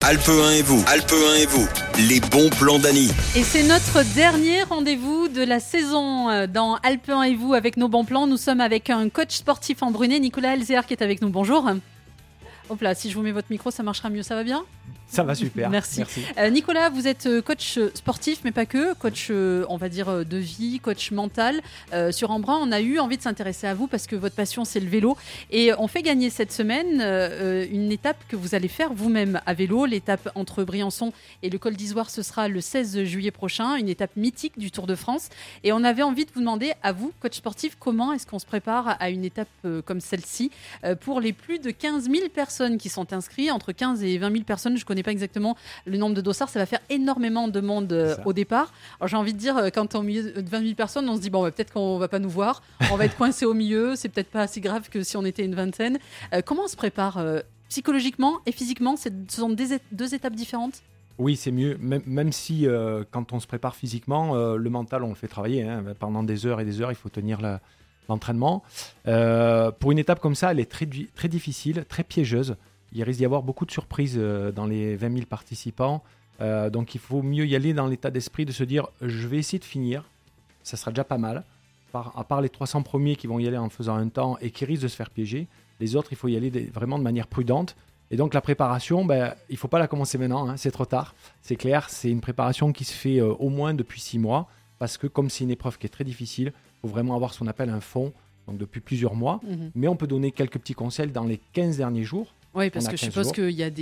Alpe 1 et vous, les bons plans d'Annie. Et c'est notre dernier rendez-vous de la saison dans Alpe 1 et vous avec nos bons plans. Nous sommes avec un coach sportif en Brunet, Nicolas Elzéar, qui est avec nous. Bonjour. Hop là, si je vous mets votre micro, ça marchera mieux. Ça va bien ? Ça va super. Merci. Nicolas, vous êtes coach sportif, mais pas que. Coach, on va dire, de vie, coach mental. Sur Embrun, on a eu envie de s'intéresser à vous parce que votre passion, c'est le vélo. Et on fait gagner cette semaine une étape que vous allez faire vous-même à vélo. L'étape entre Briançon et le Col d'Izoire, ce sera le 16 juillet prochain. Une étape mythique du Tour de France. Et on avait envie de vous demander, à vous, coach sportif, comment est-ce qu'on se prépare à une étape comme celle-ci pour les plus de 15 000 personnes qui sont inscrites, entre 15 et 20 000 personnes, je connais pas exactement le nombre de dossards, ça va faire énormément de monde au départ. Alors j'ai envie de dire, quand au milieu de 20 000 personnes, on se dit, bon, peut-être qu'on va pas nous voir, on va être coincé au milieu, c'est peut-être pas assez grave que si on était une vingtaine. Comment on se prépare psychologiquement et physiquement? Ce sont deux étapes différentes? Oui, c'est mieux, même si quand on se prépare physiquement, le mental, on le fait travailler. Pendant des heures et des heures, il faut tenir l'entraînement. Pour une étape comme ça, elle est très, très difficile, très piégeuse. Il risque d'y avoir beaucoup de surprises dans les 20 000 participants. Donc, il faut mieux y aller dans l'état d'esprit de se dire « je vais essayer de finir ». Ça sera déjà pas mal. À part les 300 premiers qui vont y aller en faisant un temps et qui risquent de se faire piéger, les autres, il faut y aller vraiment de manière prudente. Et donc, la préparation, il ne faut pas la commencer maintenant, c'est trop tard. C'est clair, c'est une préparation qui se fait au moins depuis 6 mois parce que comme c'est une épreuve qui est très difficile, il faut vraiment avoir ce qu'on appelle un fond, donc depuis plusieurs mois. Mais on peut donner quelques petits conseils dans les 15 derniers jours. Oui, parce que je suppose qu'il y a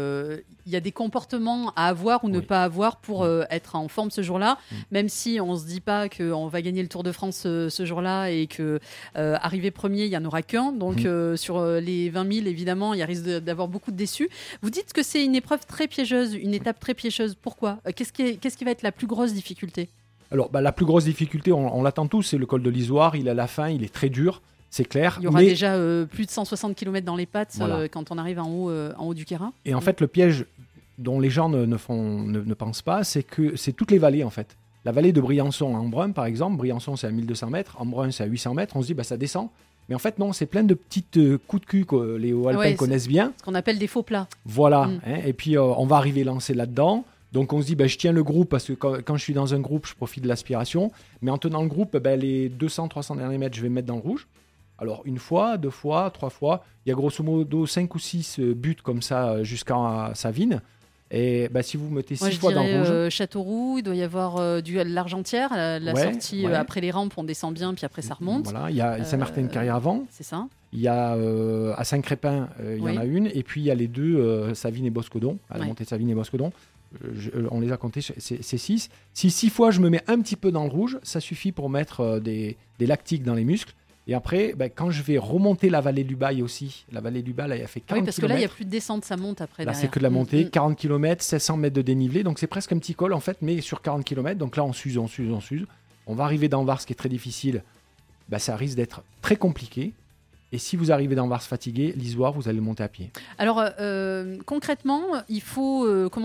des comportements à avoir ou ne pas avoir pour être en forme ce jour-là, même si on ne se dit pas qu'on va gagner le Tour de France ce jour-là et qu'arriver premier, il n'y en aura qu'un. Donc sur les 20 000, évidemment, il y a risque d'avoir beaucoup de déçus. Vous dites que c'est une épreuve très piégeuse, une étape très piégeuse. Pourquoi ? Qu'est-ce qui va être la plus grosse difficulté ? Alors, la plus grosse difficulté, on l'attend tous, c'est le col de l'Izoire. Il est à la fin, il est très dur. C'est clair. Il y aura déjà plus de 160 km dans les pattes quand on arrive en haut du Queyras. Et en fait, le piège dont les gens ne pensent pas, c'est que c'est toutes les vallées en fait. La vallée de Briançon à Embrun, par exemple. Briançon, c'est à 1200 mètres. Embrun, c'est à 800 mètres. On se dit, ça descend. Mais en fait, non, c'est plein de petites coups de cul que les hauts-alpins connaissent bien. Ce qu'on appelle des faux plats. Voilà. Et puis, on va arriver lancé là-dedans. Donc, on se dit, je tiens le groupe parce que quand je suis dans un groupe, je profite de l'aspiration. Mais en tenant le groupe, les 200-300 derniers mètres, je vais me mettre dans le rouge. Alors, une fois, 2 fois, 3 fois, il y a grosso modo 5 ou 6 buts comme ça jusqu'à Savines. Et si vous mettez 6 fois dans le rouge... Châteauroux, il doit y avoir l'Argentière, la sortie après les rampes, on descend bien, puis après ça remonte. Voilà, il y a Saint-Martin-de-Carrière avant. C'est ça. Il y a à Saint-Crépin, il y en a une. Et puis, il y a les deux, Savines et Boscodon, à la montée de Savines et Boscodon. On les a comptés, c'est 6. Si 6 fois, je me mets un petit peu dans le rouge, ça suffit pour mettre des lactiques dans les muscles. Et après, quand je vais remonter la vallée du Bail aussi, la vallée du Bail, elle fait 40 km. Oui, parce que là, il n'y a plus de descente, ça monte après. Là, derrière. c'est que de la montée, 40 km, 700 mètres de dénivelé. Donc, c'est presque un petit col, en fait, mais sur 40 km. Donc là, on s'use. On va arriver dans Vars, qui est très difficile. Ça risque d'être très compliqué. Et si vous arrivez dans Vars fatigué, l'Izoire, vous allez le monter à pied. Alors, concrètement, il faut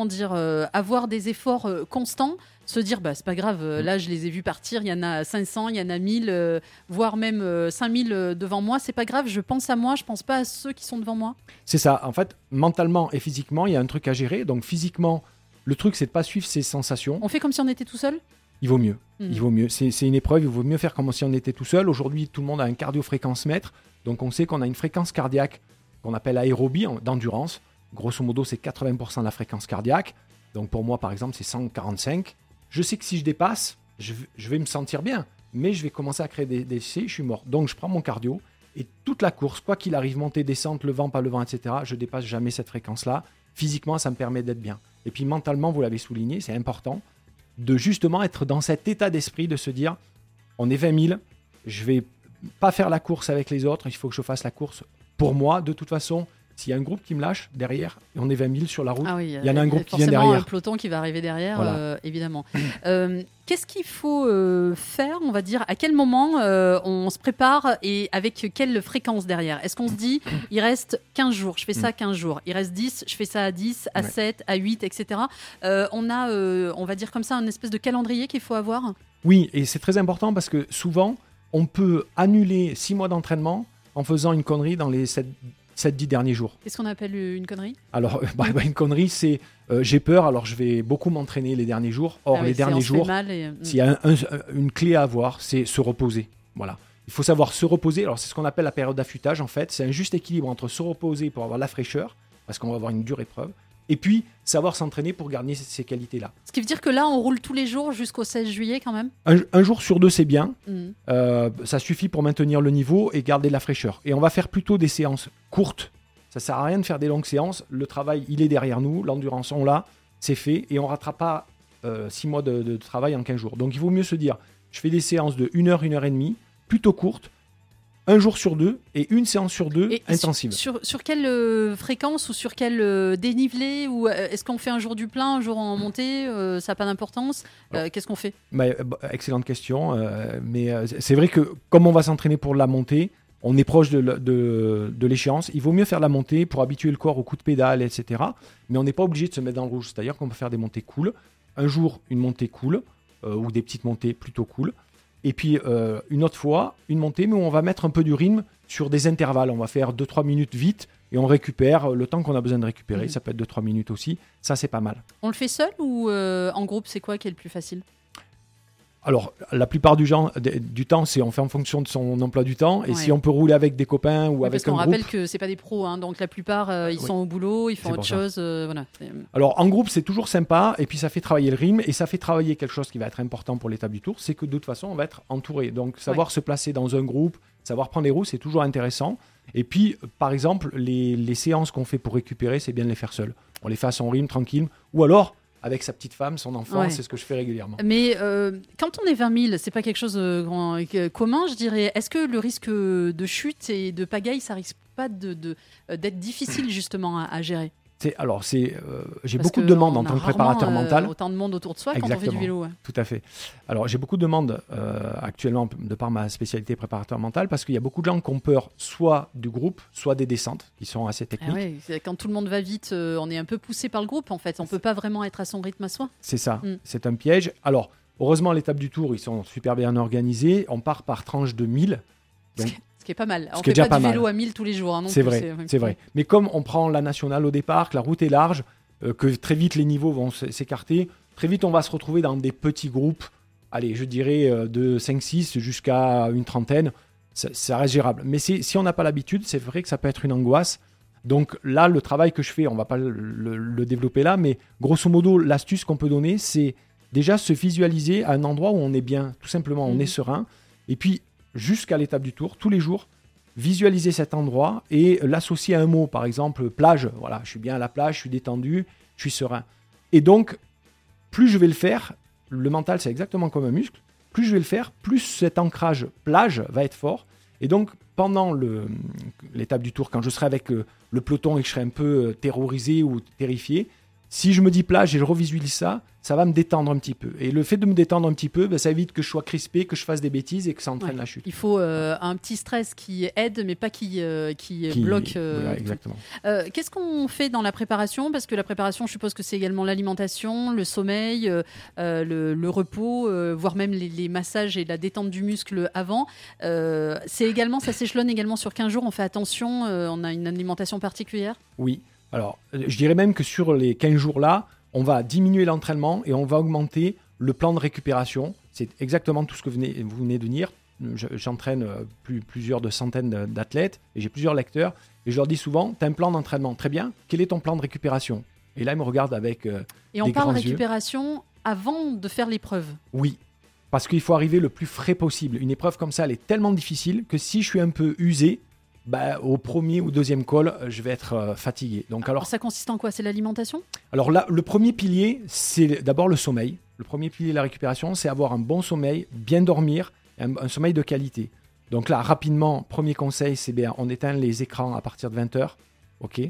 avoir des efforts constants. Se dire, c'est pas grave, là je les ai vus partir, il y en a 500, il y en a 1000, voire même 5000 devant moi, c'est pas grave, je pense à moi, je pense pas à ceux qui sont devant moi. C'est ça, en fait, mentalement et physiquement, il y a un truc à gérer. Donc physiquement, le truc c'est de pas suivre ses sensations. On fait comme si on était tout seul ? Il vaut mieux, il vaut mieux. C'est une épreuve, il vaut mieux faire comme si on était tout seul. Aujourd'hui, tout le monde a un cardio-fréquence-mètre, donc on sait qu'on a une fréquence cardiaque qu'on appelle aérobie, d'endurance. Grosso modo, c'est 80% de la fréquence cardiaque. Donc pour moi, par exemple, c'est 145. Je sais que si je dépasse, je vais me sentir bien, mais je vais commencer à créer des décès, je suis mort. Donc je prends mon cardio et toute la course, quoi qu'il arrive, montée, descente, le vent, pas le vent, etc., je dépasse jamais cette fréquence-là. Physiquement, ça me permet d'être bien. Et puis mentalement, vous l'avez souligné, c'est important de justement être dans cet état d'esprit de se dire, on est 20 000, je vais pas faire la course avec les autres, il faut que je fasse la course pour moi, de toute façon. S'il y a un groupe qui me lâche derrière, et on est 20 000 sur la route, il y en a un groupe qui vient derrière. Un peloton qui va arriver derrière, voilà. Évidemment. Qu'est-ce qu'il faut faire, on va dire, à quel moment on se prépare et avec quelle fréquence derrière ? Est-ce qu'on se dit, il reste 15 jours, je fais ça 15 jours, il reste 10, je fais ça à 10, à 7, à 8, etc. On a, on va dire comme ça, un espèce de calendrier qu'il faut avoir ? Oui, et c'est très important parce que souvent, on peut annuler 6 mois d'entraînement en faisant une connerie dans les 7-10 derniers jours. Qu'est-ce qu'on appelle une connerie ? Alors, une connerie, c'est j'ai peur, alors je vais beaucoup m'entraîner les derniers jours. Or, les derniers jours, s'il y a une clé à avoir, c'est se reposer. Voilà. Il faut savoir se reposer. Alors, c'est ce qu'on appelle la période d'affûtage, en fait. C'est un juste équilibre entre se reposer pour avoir la fraîcheur, parce qu'on va avoir une dure épreuve, et puis savoir s'entraîner pour garder ces qualités-là. Ce qui veut dire que là, on roule tous les jours jusqu'au 16 juillet quand même ? Un jour sur 2, c'est bien. Ça suffit pour maintenir le niveau et garder la fraîcheur. Et on va faire plutôt des séances courtes. Ça ne sert à rien de faire des longues séances. Le travail, il est derrière nous. L'endurance, on l'a. C'est fait. Et on ne rattrape pas 6 mois de travail en 15 jours. Donc, il vaut mieux se dire, je fais des séances de 1 heure, 1 heure et demie, plutôt courtes, un jour sur 2 et une séance sur 2 intensive. Sur quelle fréquence ou sur quel dénivelé ou est-ce qu'on fait un jour du plein, un jour en montée ça n'a pas d'importance. Qu'est-ce qu'on fait ? Excellente question. Mais c'est vrai que comme on va s'entraîner pour la montée, on est proche de l'échéance. Il vaut mieux faire la montée pour habituer le corps au coup de pédale, etc. Mais on n'est pas obligé de se mettre dans le rouge. C'est-à-dire qu'on peut faire des montées cool. Un jour, une montée cool ou des petites montées plutôt cool. Et puis, une autre fois, une montée, mais où on va mettre un peu du rythme sur des intervalles. On va faire 2-3 minutes vite et on récupère le temps qu'on a besoin de récupérer. Ça peut être 2-3 minutes aussi. Ça, c'est pas mal. On le fait seul ou en groupe ? C'est quoi qui est le plus facile ? Alors, la plupart du temps, c'est on fait en fonction de son emploi du temps. Et si on peut rouler avec des copains ou avec un groupe... Parce qu'on rappelle que c'est pas des pros, hein, donc la plupart, ils sont au boulot, ils font autre chose. Voilà. Alors, en groupe, c'est toujours sympa. Et puis, ça fait travailler le rythme. Et ça fait travailler quelque chose qui va être important pour l'étape du tour. C'est que de toute façon, on va être entouré. Donc, savoir se placer dans un groupe, savoir prendre les roues, c'est toujours intéressant. Et puis, par exemple, les séances qu'on fait pour récupérer, c'est bien de les faire seuls. On les fait à son rythme, tranquille. Ou alors... avec sa petite femme, son enfant, c'est ce que je fais régulièrement. Mais quand on est 20 000, c'est pas quelque chose commun, je dirais. Est-ce que le risque de chute et de pagaille, ça risque pas d'être difficile justement à gérer ? J'ai beaucoup de demandes en tant que préparateur mental. Autant de monde autour de soi. Exactement. Quand on fait du vélo. Tout à fait. Alors, j'ai beaucoup de demandes actuellement de par ma spécialité préparateur mental parce qu'il y a beaucoup de gens qui ont peur soit du groupe, soit des descentes qui sont assez techniques. Quand tout le monde va vite, on est un peu poussé par le groupe en fait. On ne peut pas vraiment être à son rythme à soi. C'est ça. C'est un piège. Alors, heureusement, l'étape du tour, ils sont super bien organisés. On part par tranche de 1000. Donc, ce qui est pas mal. On ne fait pas du vélo à 1000 tous les jours. Hein, c'est vrai. Mais comme on prend la nationale au départ, que la route est large, que très vite les niveaux vont s'écarter, très vite on va se retrouver dans des petits groupes, allez, je dirais de 5-6 jusqu'à une trentaine, ça reste gérable. Mais si on n'a pas l'habitude, c'est vrai que ça peut être une angoisse. Donc là, le travail que je fais, on ne va pas le développer là, mais grosso modo, l'astuce qu'on peut donner, c'est déjà se visualiser à un endroit où on est bien, tout simplement, on est serein, et puis jusqu'à l'étape du tour, tous les jours, visualiser cet endroit et l'associer à un mot, par exemple plage. Voilà, je suis bien à la plage, je suis détendu, je suis serein. Et donc, plus je vais le faire, le mental c'est exactement comme un muscle, plus je vais le faire, plus cet ancrage plage va être fort. Et donc, pendant l'étape du tour, quand je serai avec le peloton et que je serai un peu terrorisé ou terrifié, si je me dis plage et je revisualise ça, ça va me détendre un petit peu. Et le fait de me détendre un petit peu, ça évite que je sois crispé, que je fasse des bêtises et que ça entraîne la chute. Il faut un petit stress qui aide, mais pas qui bloque. Voilà, exactement. Qu'est-ce qu'on fait dans la préparation ? Parce que la préparation, je suppose que c'est également l'alimentation, le sommeil, le repos, voire même les massages et la détente du muscle avant. Ça s'échelonne également sur 15 jours. On fait attention, on a une alimentation particulière ? Oui. Alors, je dirais même que sur les 15 jours-là, on va diminuer l'entraînement et on va augmenter le plan de récupération. C'est exactement tout ce que vous venez de dire. J'entraîne plusieurs centaines d'athlètes et j'ai plusieurs lecteurs. Et je leur dis souvent, tu as un plan d'entraînement, très bien. Quel est ton plan de récupération ? Et là, ils me regardent avec Et on parle récupération avant de faire l'épreuve ? Oui, parce qu'il faut arriver le plus frais possible. Une épreuve comme ça, elle est tellement difficile que si je suis un peu usé, au premier ou deuxième col, je vais être fatigué. Donc, alors, ça consiste en quoi ? C'est l'alimentation ? Alors là, le premier pilier, c'est d'abord le sommeil. Le premier pilier de la récupération, c'est avoir un bon sommeil, bien dormir, un sommeil de qualité. Donc là, rapidement, premier conseil, c'est bien, on éteint les écrans à partir de 20h. Ok.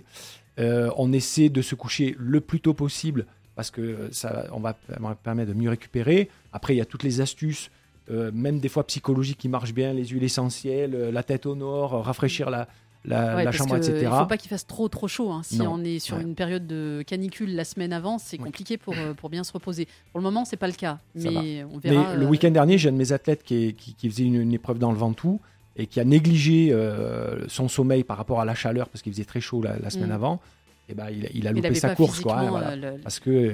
On essaie de se coucher le plus tôt possible parce que ça va permettre de mieux récupérer. Après, il y a toutes les astuces. Même des fois psychologiques qui marchent bien, les huiles essentielles, la tête au nord, rafraîchir la chambre, etc. Il ne faut pas qu'il fasse trop chaud. Hein. Si on est sur une période de canicule la semaine avant, c'est compliqué pour bien se reposer. Pour le moment, ce n'est pas le cas. Mais on verra. Mais le week-end dernier, j'ai un de mes athlètes qui faisait une épreuve dans le Ventoux. et qui a négligé son sommeil par rapport à la chaleur parce qu'il faisait très chaud la semaine avant, et ben, il a loupé sa course. Quoi, voilà. Parce que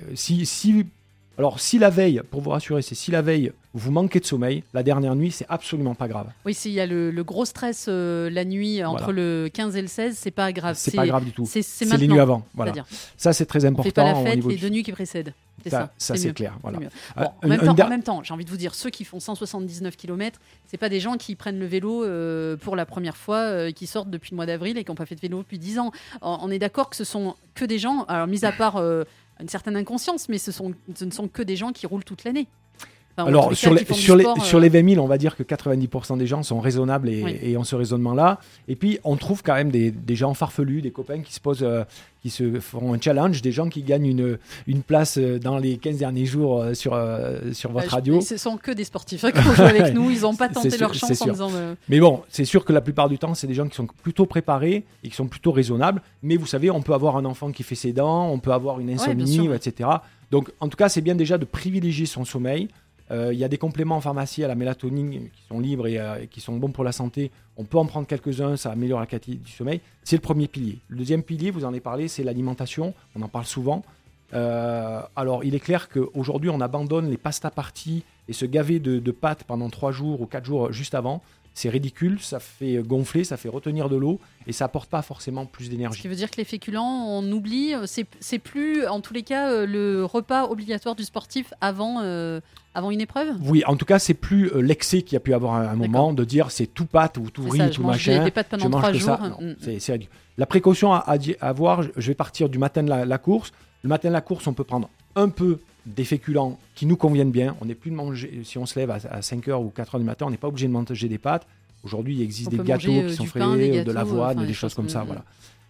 si la veille, pour vous rassurer, si la veille vous manquez de sommeil, la dernière nuit, c'est absolument pas grave. Oui, s'il y a le gros stress la nuit entre le 15 et le 16, c'est pas grave. C'est pas grave du tout. C'est les nuits avant. Voilà. Ça, c'est très important. On fait pas la fête les 2 nuits qui précèdent. Ça c'est clair. Voilà. Bon, en même temps, j'ai envie de vous dire, ceux qui font 179 km, c'est pas des gens qui prennent le vélo pour la première fois, qui sortent depuis le mois d'avril et qui n'ont pas fait de vélo depuis 10 ans. On est d'accord que ce sont que des gens, alors mis à part une certaine inconscience, mais ce ne sont que des gens qui roulent toute l'année. Enfin, alors, sur les 20 000, on va dire que 90% des gens sont raisonnables et ont ce raisonnement-là. Et puis, on trouve quand même des gens farfelus, des copains qui se font un challenge, des gens qui gagnent une place dans les 15 derniers jours sur votre radio. Ce ne sont que des sportifs qui vont jouer avec nous. Ils n'ont pas tenté leur chance en disant... Mais bon, c'est sûr que la plupart du temps, c'est des gens qui sont plutôt préparés et qui sont plutôt raisonnables. Mais vous savez, on peut avoir un enfant qui fait ses dents, on peut avoir une insomnie, etc. Donc, en tout cas, c'est bien déjà de privilégier son sommeil. Il y a des compléments en pharmacie à la mélatonine qui sont libres et qui sont bons pour la santé. On peut en prendre quelques-uns, ça améliore la qualité du sommeil. C'est le premier pilier. Le deuxième pilier, vous en avez parlé, c'est l'alimentation. On en parle souvent. Alors, il est clair qu'aujourd'hui, on abandonne les pasta parties et se gaver de pâtes pendant 3 jours ou 4 jours juste avant. C'est ridicule, ça fait gonfler, ça fait retenir de l'eau et ça apporte pas forcément plus d'énergie. Ce qui veut dire que les féculents, on oublie, c'est plus en tous les cas le repas obligatoire du sportif avant une épreuve. Oui, en tout cas, c'est plus l'excès qu'il y a pu avoir à un moment de dire c'est tout pâte ou tout riz ou tout machin. Des pâtes pendant 3 jours. C'est ridicule. La précaution à avoir, je vais partir du matin de la course. Le matin de la course, on peut prendre un peu des féculents qui nous conviennent bien. On n'est plus de manger, si on se lève à 5h ou 4h du matin, on n'est pas obligé de manger des pâtes. Aujourd'hui, il existe des gâteaux qui sont faits, de l'avoine, des choses comme ça. Voilà.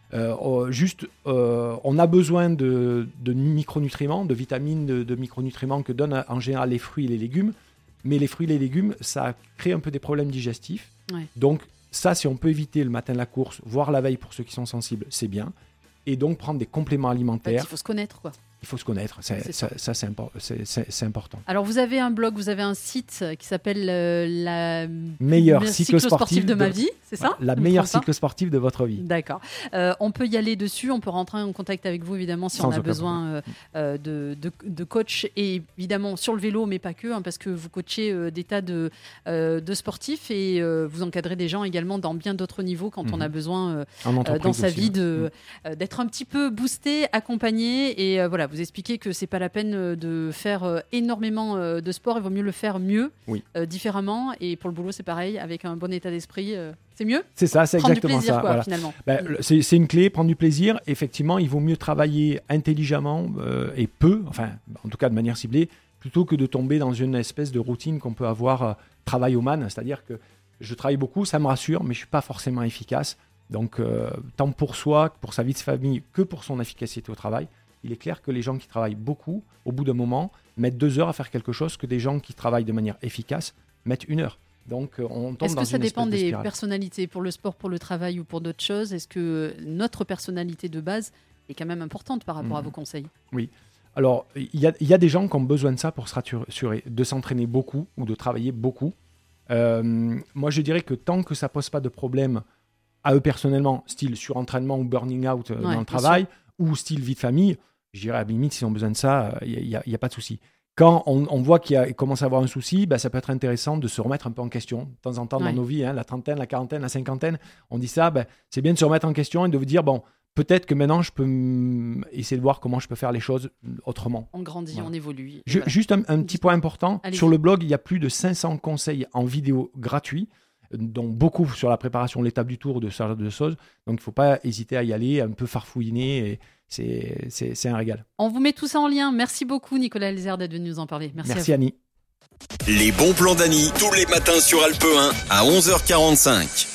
On a besoin de micronutriments, de vitamines, de micronutriments que donnent en général les fruits et les légumes. Mais les fruits et les légumes, ça crée un peu des problèmes digestifs. Ouais. Donc ça, si on peut éviter le matin de la course, voire la veille pour ceux qui sont sensibles, c'est bien. Et donc prendre des compléments alimentaires. Il faut se connaître, quoi. Il faut se connaître, c'est important. Alors vous avez un blog, vous avez un site qui s'appelle la meilleure cyclosportive de ma vie, c'est ça ? La meilleure cyclosportive de votre vie. D'accord. On peut y aller dessus, on peut rentrer en contact avec vous évidemment si on a besoin de coach et évidemment sur le vélo, mais pas que, parce que vous coachez des tas de sportifs et vous encadrez des gens également dans bien d'autres niveaux quand on a besoin dans sa vie d'être un petit peu boosté, accompagné et voilà. Vous expliquez que c'est pas la peine de faire énormément de sport, il vaut mieux le faire mieux, différemment. Et pour le boulot, c'est pareil, avec un bon état d'esprit, c'est mieux. C'est ça, c'est prendre exactement du plaisir, ça. Quoi, voilà. Finalement. C'est une clé, prendre du plaisir. Effectivement, il vaut mieux travailler intelligemment et en tout cas de manière ciblée, plutôt que de tomber dans une espèce de routine qu'on peut avoir travail au man. C'est-à-dire que je travaille beaucoup, ça me rassure, mais je suis pas forcément efficace. Donc, tant pour soi, pour sa vie de famille, que pour son efficacité au travail. Il est clair que les gens qui travaillent beaucoup, au bout d'un moment, mettent 2 heures à faire quelque chose que des gens qui travaillent de manière efficace mettent 1 heure. Donc, on tombe dans une espèce de spirale. Est-ce que ça dépend des personnalités pour le sport, pour le travail ou pour d'autres choses ? Est-ce que notre personnalité de base est quand même importante par rapport à vos conseils ? Oui. Alors, il y a des gens qui ont besoin de ça pour se rassurer, de s'entraîner beaucoup ou de travailler beaucoup. Moi, je dirais que tant que ça ne pose pas de problème à eux personnellement, style surentraînement ou burning out dans le travail, ou style vie de famille, je dirais à la limite, s'ils ont besoin de ça, il n'y a pas de souci. Quand on voit qu'il commence à avoir un souci, ça peut être intéressant de se remettre un peu en question. De temps en temps dans nos vies, la trentaine, la quarantaine, la cinquantaine, on dit ça, c'est bien de se remettre en question et de vous dire, peut-être que maintenant, je peux essayer de voir comment je peux faire les choses autrement. On grandit, on évolue. Juste un petit point important. Sur le blog, il y a plus de 500 conseils en vidéo gratuits, dont beaucoup sur la préparation de l'étape du tour, de ce genre de choses. Donc, il ne faut pas hésiter à y aller, un peu farfouiner. Et c'est un régal. On vous met tout ça en lien. Merci beaucoup, Nicolas Elzer, d'être venu nous en parler. Merci Annie. Les bons plans d'Annie, tous les matins sur Alpe 1 à 11h45.